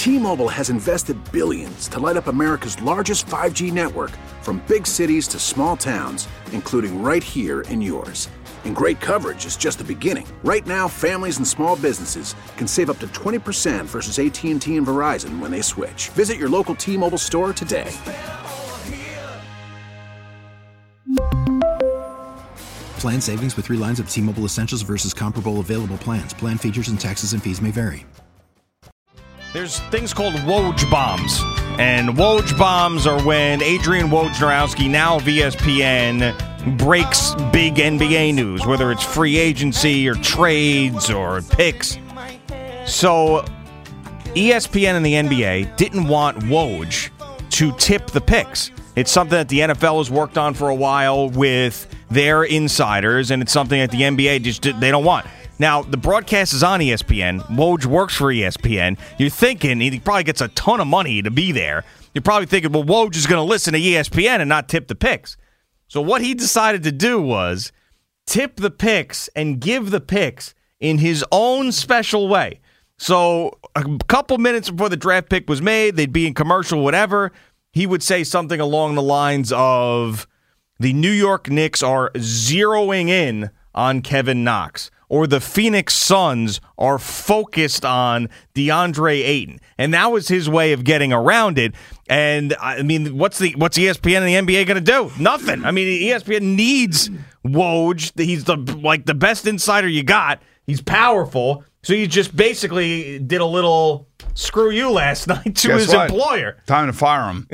T-Mobile has invested billions to light up America's largest 5G network, from big cities to small towns, including right here in yours. And great coverage is just the beginning. Right now, families and small businesses can save up to 20% versus AT&T and Verizon when they switch. Visit your local T-Mobile store today. Plan savings with 3 lines of T-Mobile Essentials versus comparable available plans. Plan features and taxes and fees may vary. There's things called Woj bombs. And Woj bombs are when Adrian Wojnarowski, now of ESPN, breaks big NBA news, whether it's free agency or trades or picks. So ESPN and the NBA didn't want Woj to tip the picks. It's something that the NFL has worked on for a while with their insiders, and it's something that the NBA just they don't want. Now, the broadcast is on ESPN. Woj works for ESPN. You're thinking he probably gets a ton of money to be there. You're probably thinking, well, Woj is going to listen to ESPN and not tip the picks. So what he decided to do was tip the picks and give the picks in his own special way. So a couple minutes before the draft pick was made, they'd be in commercial, whatever. He would say something along the lines of, the New York Knicks are zeroing in on Kevin Knox, or the Phoenix Suns are focused on DeAndre Ayton. And that was his way of getting around it. And, I mean, what's ESPN and the NBA going to do? Nothing. I mean, ESPN needs Woj. He's the best insider you got. He's powerful. So he just basically did a little screw you last night to his employer. Time to fire him.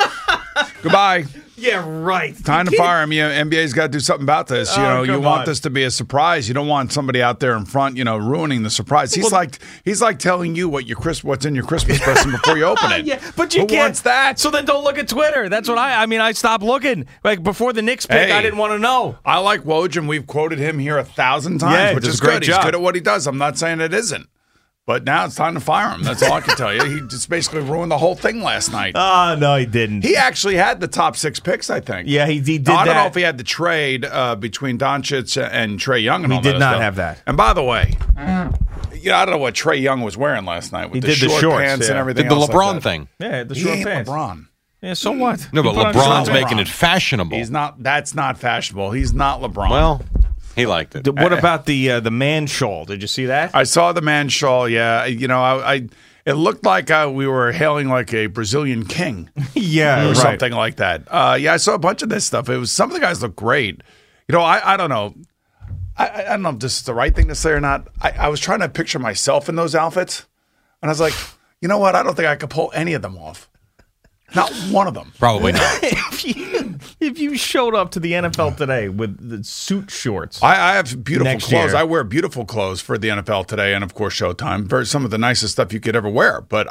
Goodbye. Yeah, right. Time to fire him. NBA's got to do something about this. You want this to be a surprise. You don't want somebody out there in front, ruining the surprise. He's like telling you what's in your Christmas present before you open it. Yeah, but you Who can't. wants that? So then don't look at Twitter. That's what I stopped looking. Like before the Knicks pick, I didn't want to know. I like Woj, and we've quoted him here 1,000 times, which is good. He's good at what he does. I'm not saying it isn't. But now it's time to fire him. That's all I can tell you. He just basically ruined the whole thing last night. Oh, no, he didn't. He actually had the top 6 picks, I think. Yeah, he did I don't that. know if he had the trade between Doncic and Trae Young and all that He did not stuff. have that. And by the way, I don't know what Trae Young was wearing last night with He the did the short shorts, pants and everything Did the else LeBron like thing. Yeah, the He short ain't pants. LeBron. Yeah, so what? No, but LeBron's making it fashionable. He's not. That's not fashionable. He's not LeBron. Well, he liked it. What about the man shawl? Did you see that? I saw the man shawl. Yeah, it looked like we were hailing like a Brazilian king. Yeah, or something like that. I saw a bunch of this stuff. Some of the guys look great. I don't know. I don't know if this is the right thing to say or not. I was trying to picture myself in those outfits, and I was like, you know what? I don't think I could pull any of them off. Not one of them. Probably not. If you showed up to the NFL today with the suit shorts, I have beautiful next clothes. year. I wear beautiful clothes for the NFL today, and of course Showtime. Some of the nicest stuff you could ever wear. But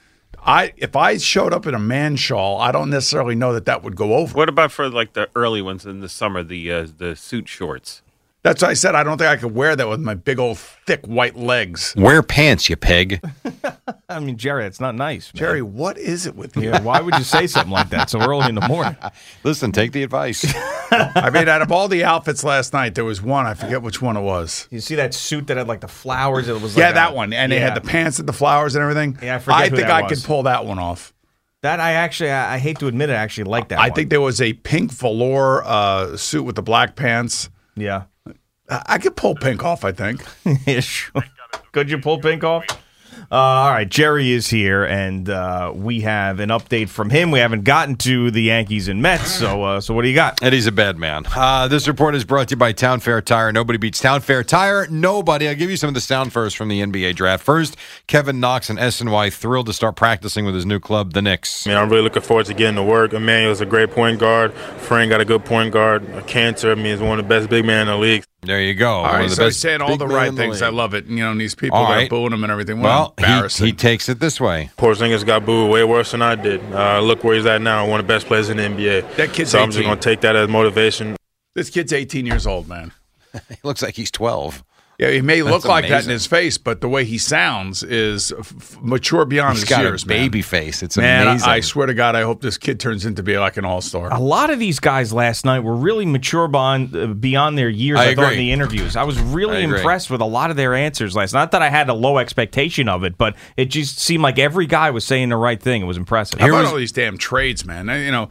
if I showed up in a man shawl, I don't necessarily know that would go over. What about for like the early ones in the summer, the suit shorts? That's what I said. I don't think I could wear that with my big old thick white legs. Wear pants, you pig. I mean, Jerry, it's not nice, man. Jerry, what is it with you? Yeah, why would you say something like that so early in the morning? Listen, take the advice. I mean, out of all the outfits last night, there was one. I forget which one it was. You see that suit that had like the flowers? It was that one. And they had the pants with the flowers and everything. Yeah, I forget who think that I was. could pull that one off. That I hate to admit it, I actually like that one. I think there was a pink velour suit with the black pants. Yeah. I could pull pink off, I think. Yeah, sure. Could you pull pink off? All right, Jerry is here, and we have an update from him. We haven't gotten to the Yankees and Mets, so what do you got? Eddie's a bad man. This report is brought to you by Town Fair Tire. Nobody beats Town Fair Tire. Nobody. I'll give you some of the sound first from the NBA draft. First, Kevin Knox and SNY thrilled to start practicing with his new club, the Knicks. Man, I'm really looking forward to getting to work. Emmanuel's a great point guard. Frank got a good point guard. Cantor, is one of the best big men in the league. There you go. All right, so he's saying all the right things. things. I love it. And these people that are booing him and everything. Well, embarrassing. he takes it this way. Porzingis got booed way worse than I did. Look where he's at now, one of the best players in the NBA. That kid's so 18. I'm just going to take that as motivation. This kid's 18 years old, man. He looks like he's 12. Yeah, he may look That's like that in amazing. his face, but the way he sounds is mature beyond He's his got years, a baby face. It's man. amazing. I swear to God, I hope this kid turns into be like an all-star. A lot of these guys last night were really mature beyond their years. I thought agree. in the interviews, I was really I agree. impressed with a lot of their answers last night. Not that I had a low expectation of it, but it just seemed like every guy was saying the right thing. It was impressive. How about all these damn trades, man?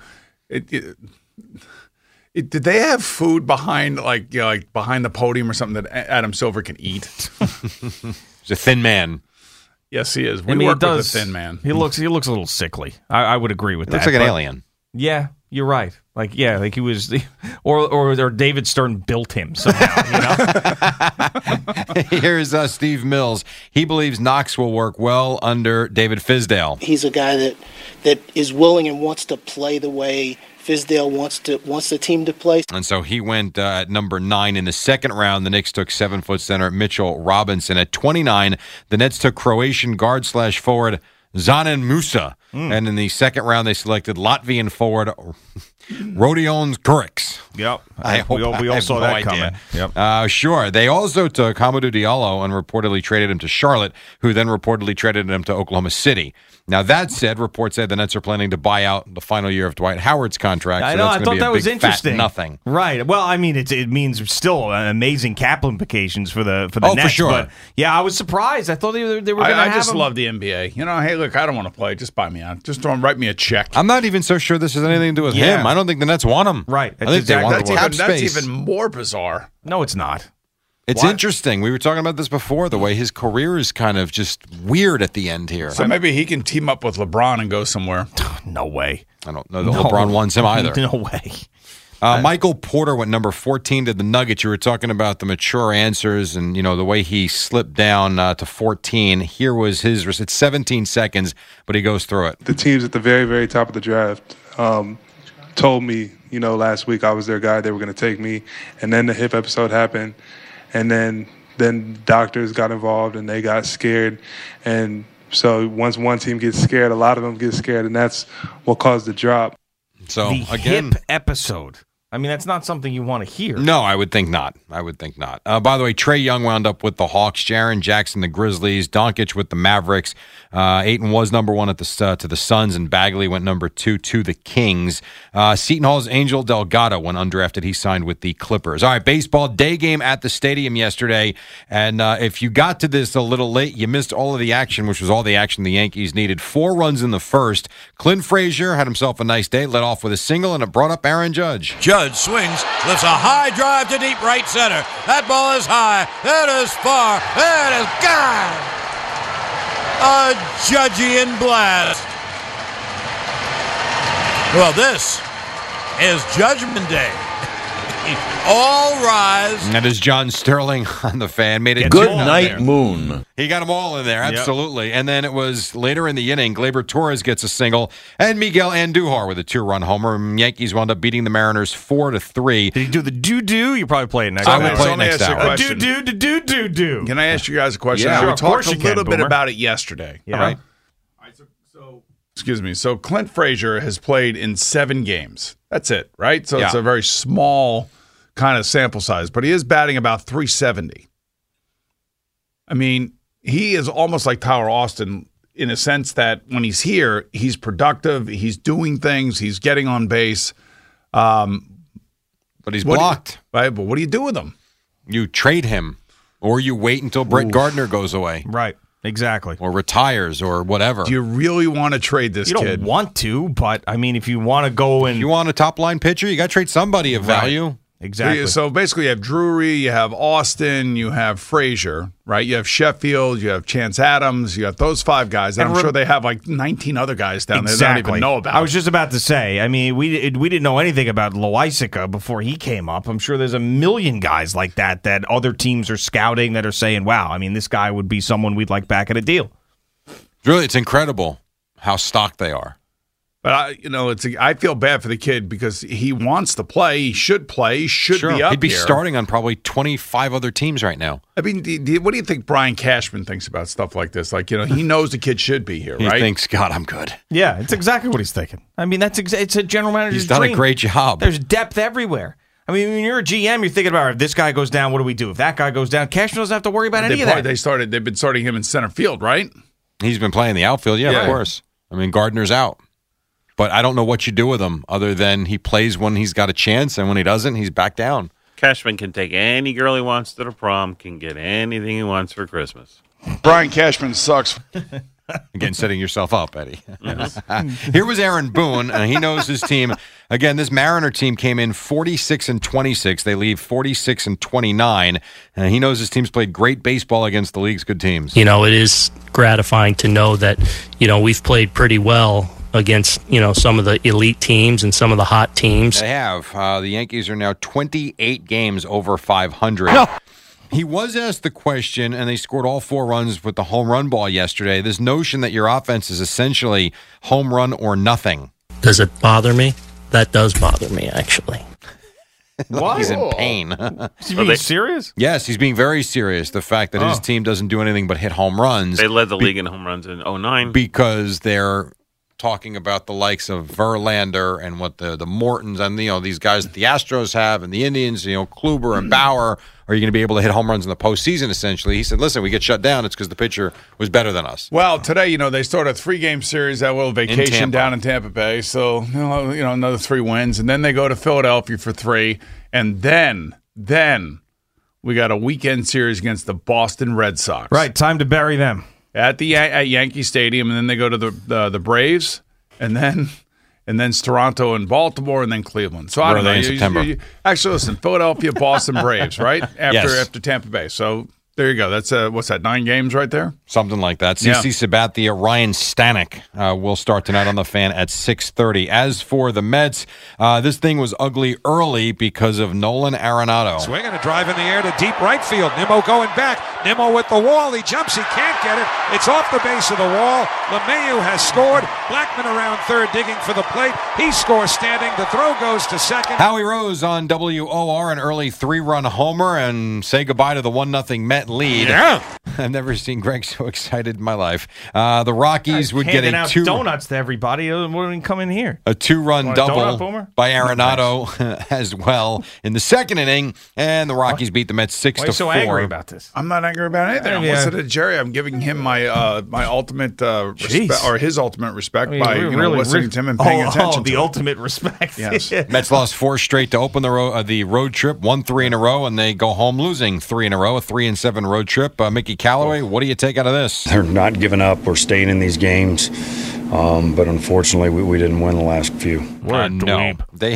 Did they have food behind, like behind the podium or something that Adam Silver can eat? He's a thin man. Yes, he is. We I mean, work he does. with a thin man. He looks a little sickly. I would agree with that. Looks like an but- alien. Yeah, you're right. Like he was, or David Stern built him somehow. Here's Steve Mills. He believes Knox will work well under David Fizdale. He's a guy that is willing and wants to play the way Fizdale wants the team to play. And so he went at number 9 in the second round. The Knicks took 7-foot center Mitchell Robinson. At 29, the Nets took Croatian guard/forward Zanan Musa. And in the second round, they selected Latvian forward Rodion Kuric. Yep. I hope we all have saw no that idea. coming. Yep. Sure. They also took Hamidou Diallo and reportedly traded him to Charlotte, who then reportedly traded him to Oklahoma City. Now, that said, reports say the Nets are planning to buy out the final year of Dwight Howard's contract. I so know. that's I gonna thought be that a was big, interesting. Fat nothing. Right. Well, I mean, it means still amazing cap implications for the Oh, Nets. for sure. But yeah, I was surprised. I thought they were going to have I just him. love the NBA. Hey, look, I don't want to play. Just buy me out. Just don't write me a check. I'm not even so sure this has anything to do with Yeah. him. I don't think the Nets want him. Right. I think they want that's, the cap that's space. even more bizarre. No, it's not. It's interesting. We were talking about this before, the way his career is kind of just weird at the end here. So maybe he can team up with LeBron and go somewhere. No way. I don't know that LeBron wants him either. No way. Michael Porter went number 14 to the Nuggets. You were talking about the mature answers and, the way he slipped down to 14. Here was his, it's 17 seconds, but he goes through it. The teams at the very, very top of the draft told me, last week I was their guy. They were going to take me. And then the hip episode happened. And then doctors got involved and they got scared. And so once one team gets scared, a lot of them get scared. And that's what caused the drop. So, The again, hip episode. I mean, that's not something you want to hear. no, I would think not. By the way, Trae Young wound up with the Hawks, Jaren Jackson, the Grizzlies, Doncic with the Mavericks. Ayton was number 1 at to the Suns, and Bagley went number 2 to the Kings. Seton Hall's Angel Delgado went undrafted. He signed with the Clippers. All right, baseball day game at the stadium yesterday, and if you got to this a little late, you missed all of the action, which was all the action the Yankees needed. 4 runs in the first. Clint Frazier had himself a nice day, led off with a single, and it brought up Aaron Judge. Judge swings, lifts a high drive to deep right center. That ball is high. It is far. It is gone. A Judgian blast. Well, this is Judgment Day. All rise. And that is John Sterling on the fan. Made it Good two out night, there. Moon. He got them all in there, absolutely. And then it was later in the inning, Gleyber Torres gets a single, and Miguel Andujar with a 2-run homer. Yankees wound up beating the Mariners 4-3. Did he do the do-do? You probably play it next I hour. would play it let me next ask you a hour. question. Do-do-do-do-do. Can I ask you guys a question? Yeah, we of course talked a you can, little bit Boomer. about it yesterday. Yeah. All right. Excuse me. So Clint Frazier has played in 7 games. That's it, right? So it's Yeah. a very small kind of sample size, but he is batting about 370. I mean, he is almost like Tyler Austin in a sense that when he's here, he's productive, he's doing things, he's getting on base. But he's blocked. Right, but what do you do with him? You trade him, or you wait until Brett Gardner goes away, Right. Exactly. or retires, or whatever. Do you really want to trade this You don't kid? want to, but I mean, if you want to go and You want a top-line pitcher, you got to trade somebody of value. exactly. So basically, you have Drury, you have Austin, you have Frazier, right? You have Sheffield, you have Chance Adams, you have those 5 guys. And I'm sure they have like 19 other guys down there they don't even know about. I was just about to say. I mean, we didn't know anything about Loaisiga before he came up. I'm sure there's a million guys like that other teams are scouting that are saying, "Wow, I mean, this guy would be someone we'd like back at a deal." Really, it's incredible how stocked they are. But I feel bad for the kid because he wants to play. He should play. He should be up He'd be here. starting on probably 25 other teams right now. I mean, what do you think Brian Cashman thinks about stuff like this? Like, he knows the kid should be here, He right? thinks, God, I'm good. Yeah, it's exactly what he's thinking. I mean, it's a general manager's He's done dream. a great job. There's depth everywhere. I mean, when you're a GM, you're thinking about, if this guy goes down, what do we do? If that guy goes down, Cashman doesn't have to worry about any of that. They've been starting him in center field, right? He's been playing the outfield, yeah, of course. I mean, Gardner's out. But I don't know what you do with him other than he plays when he's got a chance, and when he doesn't, he's back down. Cashman can take any girl he wants to the prom, can get anything he wants for Christmas. Brian Cashman sucks. Again, setting yourself up, Eddie. Here was Aaron Boone, and he knows his team. Again, this Mariner team came in 46-26. They leave 46-29, and he knows his team's played great baseball against the league's good teams. It is gratifying to know that, we've played pretty well against, some of the elite teams and some of the hot teams. They have. The Yankees are now 28 games over 500. No. He was asked the question, and they scored all 4 runs with the home run ball yesterday. This notion that your offense is essentially home run or nothing. Does it bother me? That does bother me, actually. What? He's in pain. Is he being serious? Yes, he's being very serious. The fact that his team doesn't do anything but hit home runs. They led the league in home runs in 2009. Because they're talking about the likes of Verlander and what the Mortons and these guys that the Astros have and the Indians, Kluber and Bauer. Are you going to be able to hit home runs in the postseason, essentially? He said, listen, we get shut down. It's because the pitcher was better than us. Well, today, they start a 3-game series, that little vacation down in Tampa Bay. So, another 3 wins. And then they go to Philadelphia for 3. And then we got a weekend series against the Boston Red Sox. Right, time to bury them. At Yankee Stadium. And then they go to the Braves. And then it's Toronto and Baltimore, and then Cleveland. So I don't know. In September. Actually, listen, Philadelphia, Boston, Braves, right? Yes. After Tampa Bay. So there you go. That's what's that? 9 games right there. Something like that. CC Sabathia, Ryan Stanek will start tonight on the Fan at 6:30. As for the Mets, this thing was ugly early because of Nolan Arenado. Swinging a drive in the air to deep right field. Nimmo going back. Nimmo with the wall. He jumps. He can't get it. It's off the base of the wall. LeMahieu has scored. Blackman around third digging for the plate. He scores standing. The throw goes to second. Howie Rose on WOR, an early 3-run homer, and say goodbye to the 1-0 Met lead. Yeah. I've never seen Greg so excited in my life. The Rockies would get out donuts to everybody. Wouldn't come in here. A 2-run double by Arenado as well in the second inning, and the Rockies beat the Mets 6-4. Why are you so angry about this? I'm not angry about anything. I'm listening to Jerry. I'm giving him my ultimate respect, or his ultimate respect by listening to him and paying attention. The ultimate respect. Yes. Mets lost 4 straight to open the road trip. Won 3 in a row, and they go home losing 3 in a row. A 3-7 road trip. Mickey Callaway, what do you take out of this? They're not giving up. We're staying in these games, but unfortunately, we didn't win the last few. No,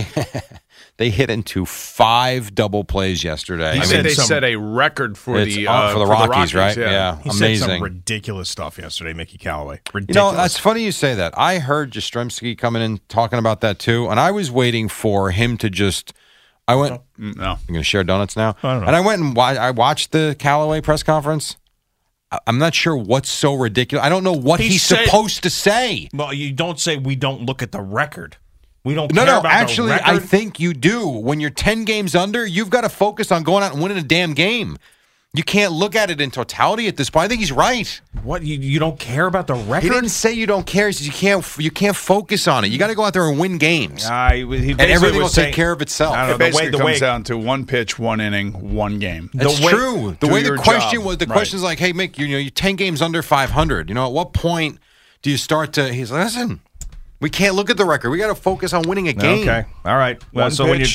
they hit into 5 double plays yesterday. They set a record for the Rockies, right? Yeah, he amazing. said some ridiculous stuff yesterday, Mickey Callaway. Ridiculous. That's funny you say that. I heard Yastrzemski coming in talking about that too, and I was waiting for him to just. I went. No, I'm going to share donuts now. I don't know. And I went and I watched the Callaway press conference. I'm not sure what's so ridiculous. I don't know what he's supposed to say. Well, you don't say we don't look at the record. We don't care about actually, the record. I think you do. When you're 10 games under, you've got to focus on going out and winning a damn game. You can't look at it in totality at this point. I think he's right. What, you don't care about the record? He didn't say you don't care. He says you can't focus on it. You got to go out there and win games. And everything will take care of itself. It basically comes down to 1 pitch, 1 inning, 1 game. That's true. The way the question was, the question's like, hey, Mick, you're 10 games under 500. At what point do you start to? He's like, listen, we can't look at the record. We got to focus on winning a game. Okay, all right. Well,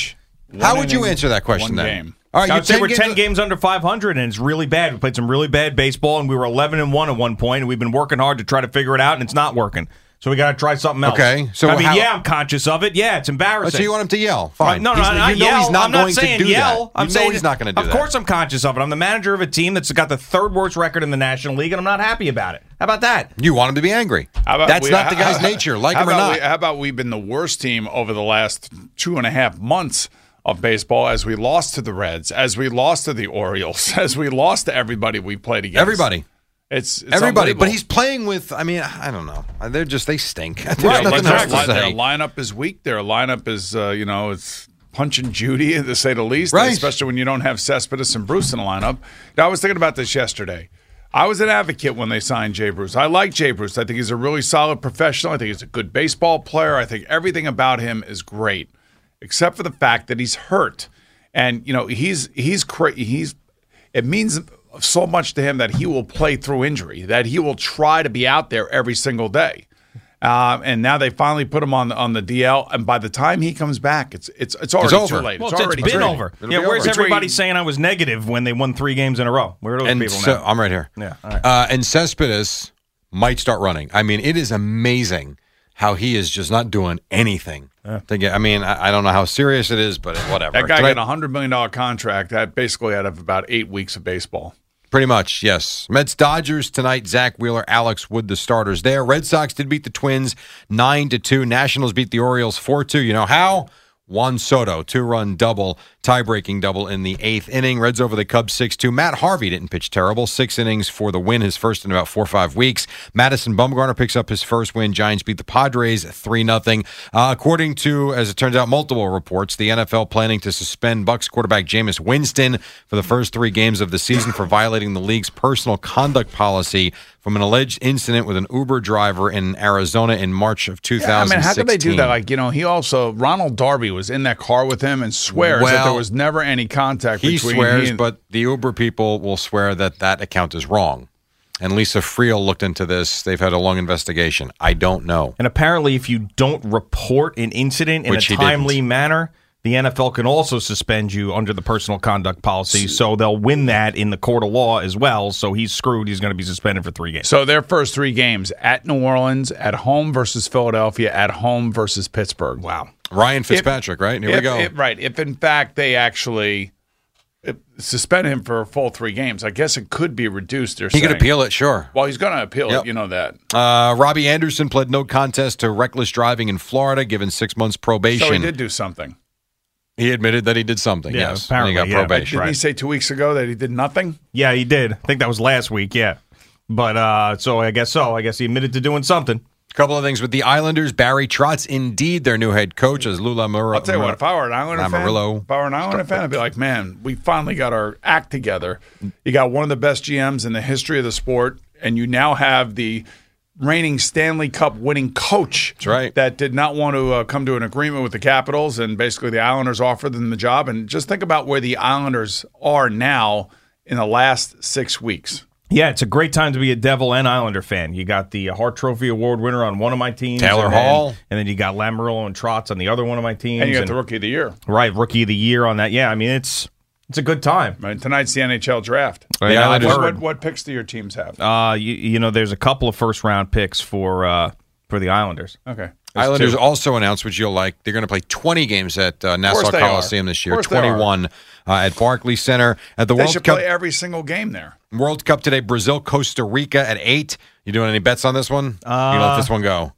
how would you answer that question then? Game. All right, I would say we're 10 games under 500, and it's really bad. We played some really bad baseball, and we were 11-1 at one point, and we've been working hard to try to figure it out, and it's not working. So we got to try something else. Okay, so I'm conscious of it. Yeah, it's embarrassing. So you want him to yell? Fine. No, not yell. He's not I'm going not saying to do yell. That. I'm saying he's not going to do that. Of course, I'm conscious of it. I'm the manager of a team that's got the 3rd worst record in the National League, and I'm not happy about it. How about that? You want him to be angry. That's not the guy's nature, like him or not. How about we've been the worst team over the last 2.5 months of baseball, as we lost to the Reds, as we lost to the Orioles, as we lost to everybody we played against. Everybody. It's everybody, but he's playing with. I mean, I don't know. They stink. There's right, nothing else to say. Their lineup is weak. Their lineup is, it's Punch and Judy, to say the least. Right. Especially when you don't have Cespedes and Bruce in the lineup. Now, I was thinking about this yesterday. I was an advocate when they signed Jay Bruce. I like Jay Bruce. I think he's a really solid professional. I think he's a good baseball player. I think everything about him is great, except for the fact that he's hurt. And it means so much to him that he will play through injury, that he will try to be out there every single day. And now they finally put him on the DL, and by the time he comes back, it's already too late. Well, it's been over. Yeah, where's everybody saying I was negative when they won 3 games in a row? Where are those people now? I'm right here. Yeah, all right. And Cespedes might start running. I mean, it is amazing how he is just not doing anything. I don't know how serious it is, but whatever. That guy got a $100 million contract that basically had about 8 weeks of baseball. Pretty much, yes. Mets-Dodgers tonight, Zach Wheeler, Alex Wood, the starters there. Red Sox did beat the Twins 9-2. Nationals beat the Orioles 4-2. You know how? Juan Soto, 2-run double, tie-breaking double in the 8th inning. Reds over the Cubs 6-2. Matt Harvey didn't pitch terrible. 6 innings for the win, his first in about 4 or 5 weeks. Madison Bumgarner picks up his first win. Giants beat the Padres 3-0. According to, as it turns out, multiple reports, the NFL planning to suspend Bucs quarterback Jameis Winston for the first 3 games of the season for violating the league's personal conduct policy from an alleged incident with an Uber driver in Arizona in March of 2016. How could they do that? He also, Ronald Darby was in that car with him and swears that there was never any contact between He swears, but the Uber people will swear that account is wrong. And Lisa Friel looked into this. They've had a long investigation. I don't know. And apparently, if you don't report an incident in a timely manner, the NFL can also suspend you under the personal conduct policy, so they'll win that in the court of law as well. So he's screwed. He's going to be suspended for 3 games. So their first 3 games, at New Orleans, at home versus Philadelphia, at home versus Pittsburgh. Wow. Ryan Fitzpatrick, right? Here we go. If in fact they actually suspend him for a full 3 games, I guess it could be reduced. He could appeal it, sure. Well, he's going to appeal it, you know that. Robbie Anderson pled no contest to reckless driving in Florida, given 6 months probation. So he did do something. He admitted that he did something, yes. Apparently, and he got probation. Didn't he say 2 weeks ago that he did nothing? Yeah, he did. I think that was last week, yeah. But so I guess he admitted to doing something. A couple of things with the Islanders. Barry Trotz, indeed, their new head coach, as Lula Murillo. I'll tell you what, if I were an Islander fan, I'd be like, man, we finally got our act together. You got one of the best GMs in the history of the sport, and you now have the reigning Stanley Cup winning coach. That's right. That did not want to come to an agreement with the Capitals, and basically the Islanders offered them the job. And just think about where the Islanders are now in the last 6 weeks. Yeah, it's a great time to be a Devil and Islander fan. You got the Hart Trophy Award winner on one of my teams. Taylor Hall. And then you got Lamoriello and Trotz on the other one of my teams. And you got the Rookie of the Year. Right, Rookie of the Year on that. Yeah, I mean, it's a good time. Right, tonight's the NHL draft. What picks do your teams have? There's a couple of first-round picks for the Islanders. Okay. Islanders also announced, which you'll like, they're going to play 20 games at Nassau Coliseum this year, 21 at Barclays Center. At the they World should Cup, play every single game there. World Cup today, Brazil, Costa Rica at 8. You doing any bets on this one? You let this one go.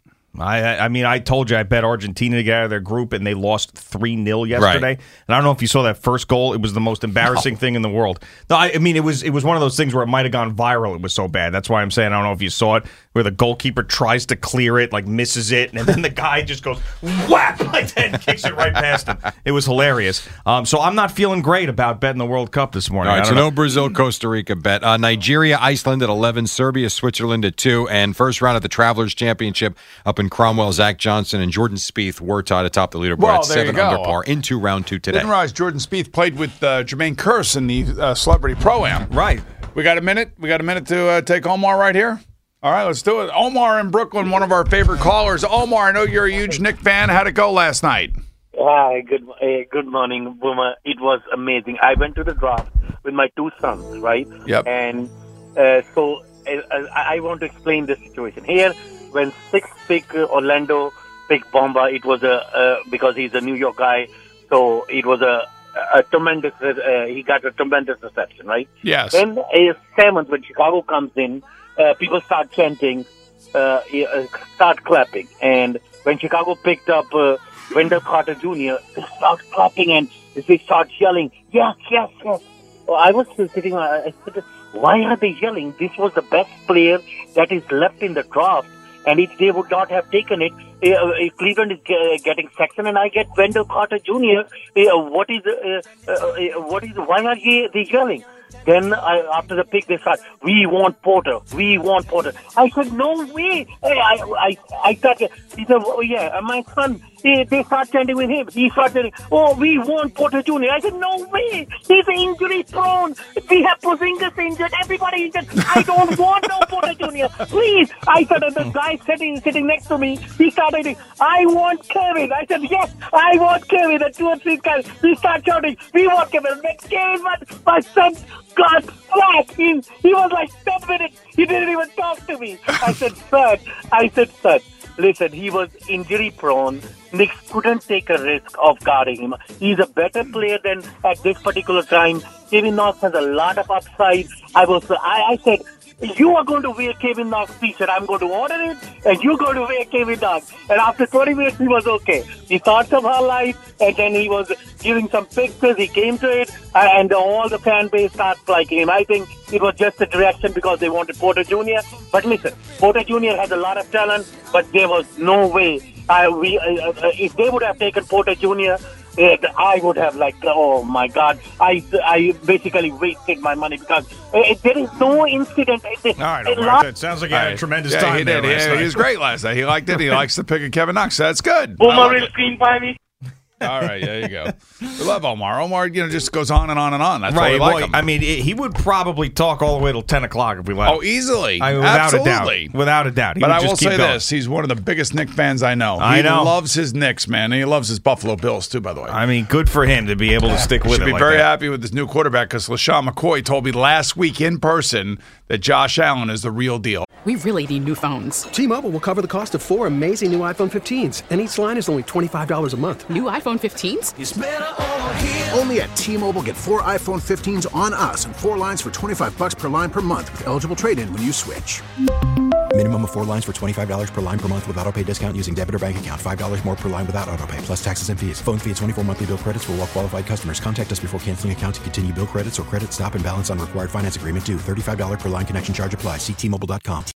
I told you I bet Argentina to get out of their group, and they lost 3-0 yesterday. Right. And I don't know if you saw that first goal. It was the most embarrassing thing in the world. No, it was one of those things where it might have gone viral. It was so bad. That's why I'm saying I don't know if you saw it, where the goalkeeper tries to clear it, like misses it, and then the guy just goes whap like that and kicks it right past him. It was hilarious. So I'm not feeling great about betting the World Cup this morning. All right, so no Brazil, Costa Rica bet. Nigeria, Iceland at 11, Serbia, Switzerland at 2, and first round at the Travelers Championship up in Cromwell, Zach Johnson and Jordan Spieth were tied atop the leaderboard at 7 under par into round 2 today. Didn't realize Jordan Spieth played with Jermaine Kearse in the Celebrity Pro-Am. Right. We got a minute? We got a minute to take Omar right here? All right, let's do it. Omar in Brooklyn, one of our favorite callers. Omar, I know you're a huge Knick fan. How'd it go last night? Hi, good morning, Boomer. It was amazing. I went to the draft with my 2 sons, right? Yep. And so I want to explain the situation. Here, when 6th pick Orlando picked Bamba, it was because he's a New York guy, so it was a tremendous, he got a tremendous reception, right? Yes. Then 7th, when Chicago comes in, people start chanting, start clapping. And when Chicago picked up Wendell Carter Jr., they start clapping and they start yelling, yes, yes, yes. Well, I was sitting, I said, why are they yelling? This was the best player that is left in the draft. And if they would not have taken it, Cleveland is getting Sexton and I get Wendell Carter Jr. Why are they yelling? Then after the pick, they start, we want Porter. I said, no way. I thought, he said, oh, yeah, my son they start chanting with him. He starts chanting, "Oh, we want Porter Jr." I said, "No way. He's injury prone. We have Porzingis injured. Everybody injured. I don't want no Porter Jr. Please." I said, and the guy sitting next to me, he started, "I want Kevin." I said, "Yes, I want Kevin." The 2 or 3 guys, we start shouting, "We want Kevin." Next game, my son got flat. He was like 10 minutes. He didn't even talk to me. I said, son, listen, he was injury prone. Knicks couldn't take a risk of guarding him. He's a better player than at this particular time. Kevin Knox has a lot of upside. I said, "You are going to wear Kevin Knox t-shirt. I'm going to order it, and you're going to wear Kevin Knox." And after 20 minutes, he was okay. He thought some highlights, and then he was giving some pictures. He came to it, and all the fan base starts liking him. I think it was just a direction because they wanted Porter Jr. But listen, Porter Jr. has a lot of talent, but there was no way. If they would have taken Porter Jr., I would have oh my God, I basically wasted my money because there is no incident. All right, Omar, it sounds like you had a tremendous time. He did. He was great last night. He liked it. He likes the pick of Kevin Knox. That's good. Boomer will screen by me. All right, there you go. We love Omar. Omar, just goes on and on and on. That's right. why we like him. I mean, he would probably talk all the way till 10 o'clock if we let him. Oh, easily. Without a doubt. But I will say this. He's one of the biggest Knicks fans I know. He loves his Knicks, man. And he loves his Buffalo Bills, too, by the way. I mean, good for him to be able to stick with it. Should be very happy with this new quarterback because LaShawn McCoy told me last week in person that Josh Allen is the real deal. We really need new phones. T-Mobile will cover the cost of 4 amazing new iPhone 15s, and each line is only $25 a month. New iPhone 15s? It's better over here. Only at T-Mobile, get 4 iPhone 15s on us and 4 lines for $25 per line per month with eligible trade-in when you switch. Minimum of 4 lines for $25 per line per month with autopay discount using debit or bank account. $5 more per line without autopay, plus taxes and fees. Phone fee at 24 monthly bill credits for well-qualified customers. Contact us before canceling account to continue bill credits or credit stop and balance on required finance agreement due. $35 per line connection charge applies. See T-Mobile.com.